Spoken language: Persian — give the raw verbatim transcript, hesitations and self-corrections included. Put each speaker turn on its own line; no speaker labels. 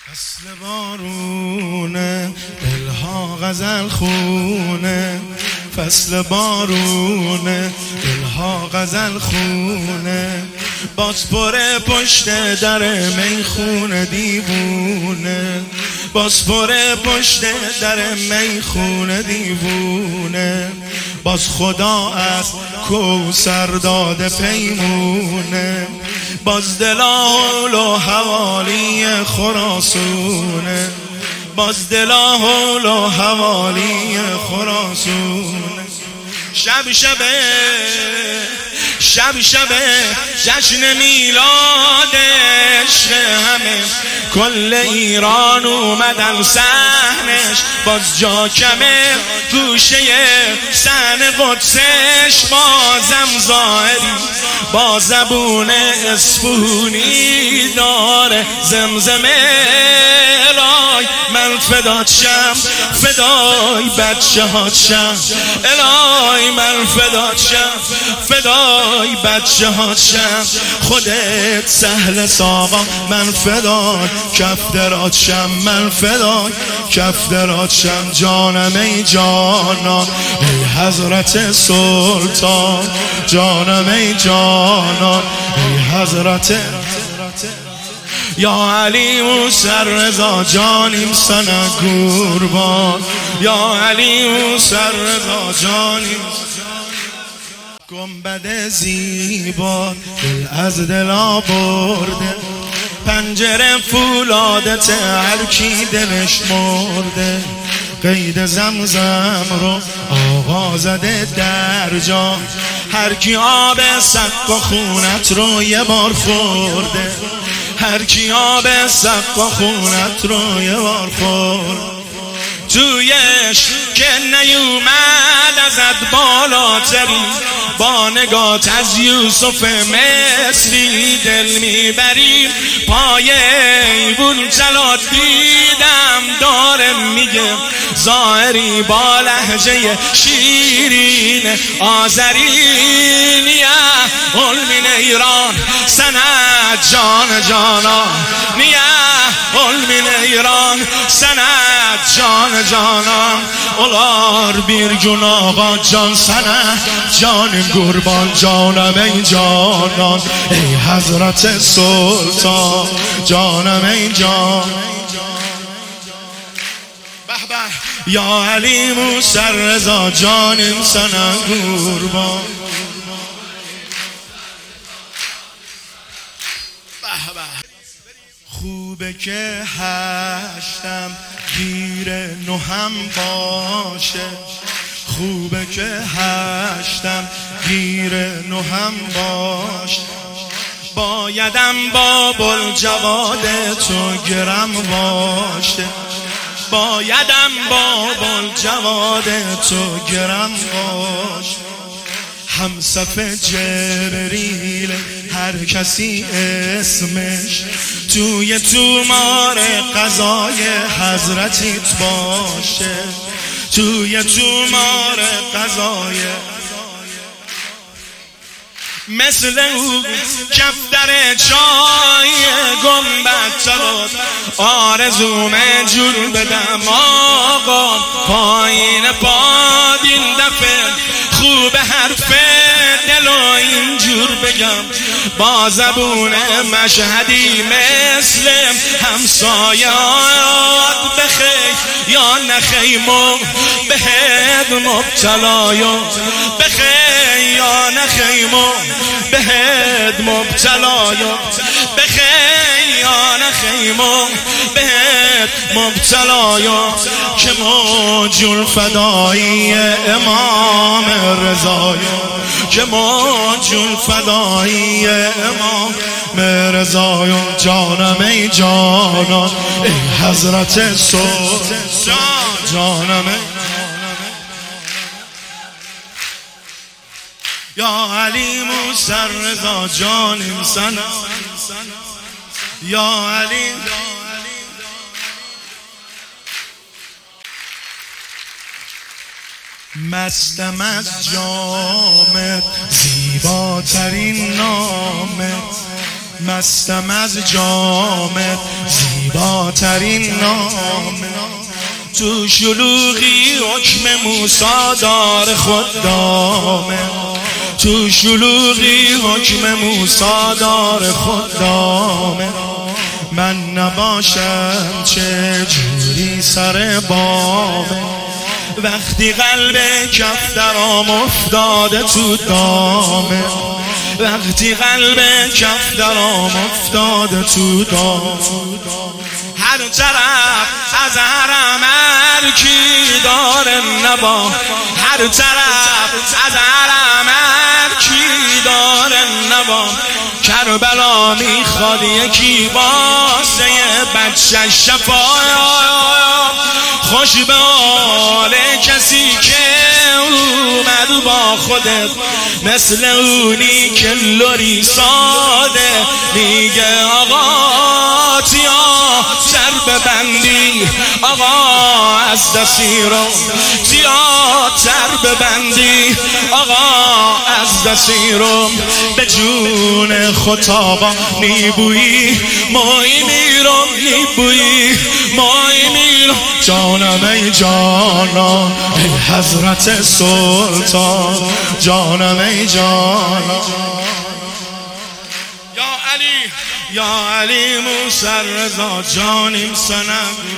فصل بارونه دلها غزل خونه، فصل بارونه دلها غزل خونه، باز پره پشت در میخونه دیوونه، باز پره پشت در میخونه دیوونه، باز خدا از کوثر داده پیمونه، باز دلا حول و حوالی خراسونه، باز دلا حول و حوالی خراسونه. شب شب شب شب جشن میلاد عشق همه، کل ایران اومدن صحنش، باز جا کمه گوشه صحن قدسش، بازم ظاهری با زبون اسفونی داره زمزمه. الهی من فدات شم، فدای بچه هات شم، الهی من فدات شم، فدای بچه هات شم، خودت سهل ساقا من فدای کف درات شم، من فدای کف درات شم. جانم ای جانان ای حضرت سلطان، جانم ای جانان ای حضرت یا علی موسی رضا جانیم سنه قربان، یا علی موسی رضا جانیم. گنبد زیبا دل از دلا برده، پنجره فولادت هر کی دلش مرده، قید زمزم رو آقا زده در جا، هر کی آب سقف و خونت رو یه بار خورده، هر کی آب سقف و خونت رو یه بار خورد، تویش که نیومد ازت بالاتری، با نگات از یوسف مصری دل میبری، پای ایوون جلات دیدم داره میگه ظاهری با لهجه شیرین آذری، نیه علمین ایران سند جان جانا، نیه علمین ایران سند جان جانم، اولار بیر جون آقا جان سنه جان قربان، جانم ای جانان ای حضرت سلطان، جانم ای جان. به به یا علی موسی رضا جانیم سنه قربان. به به خوبه که هشتم گیر نهم باشه، خوبه که هشتم گیر نهم باشه، بایدم با بلجواد تو گرم باشه، بایدم با بلجواد تو گرم باشه، همصف جبریل هر کسی اسمش، توی تومار قضای حضرتیت باشه، توی تومار قضای مثل او کفتر چای گنبد تراد، آرزوم جور بدم آقا پایین پاد این دفعه، خوب حرف دلو اینجور بگم با زبون مشهدی مثل همسایات، بخی یا نخیمو بهد مبتلایو، بخی یا نخیمو بهد مبتلایو، بخی یا نخیمو بهد مبتلایو، که موجول فدایی امام رضایو، که موجول فدایی امام رضایو، جانم ای جانان ای حضرت سلطان، جانم ای یا علی موسی رضا جانیم سنه، یا علی مستم از جامت زیباترین نامت، مستم از جامت زیباترین زیباترین نامه، تو شلوغی حکم موسی دار خدامه، تو شلوغی حکم موسی دار خدامه. من نباشم چه جوری سر بامه، وقتی قلب کف درام افتاده تو دامه، وقتی قلب کف درام افتاده تو دامه. هر طرف از حرم ارکی داره نوا، هر طرف از حرم ارکی داره نوا. کربلا میخواد یکی واسه بچه شفایا، خوش به حال کسی که اومد با خودت، مثل اونی که لوری ساده میگه آقا تیا سر ببندی، آقا از دستی رو تیا سر ببندی، آقا از دستی رو به جون خود آقا میبویی، مایی میرم میبویی، مایی میرم جانم ای جانم ای حضرت سلطان، جانم ای جانم. یا علی یا علی موسی رضا جانیم سنم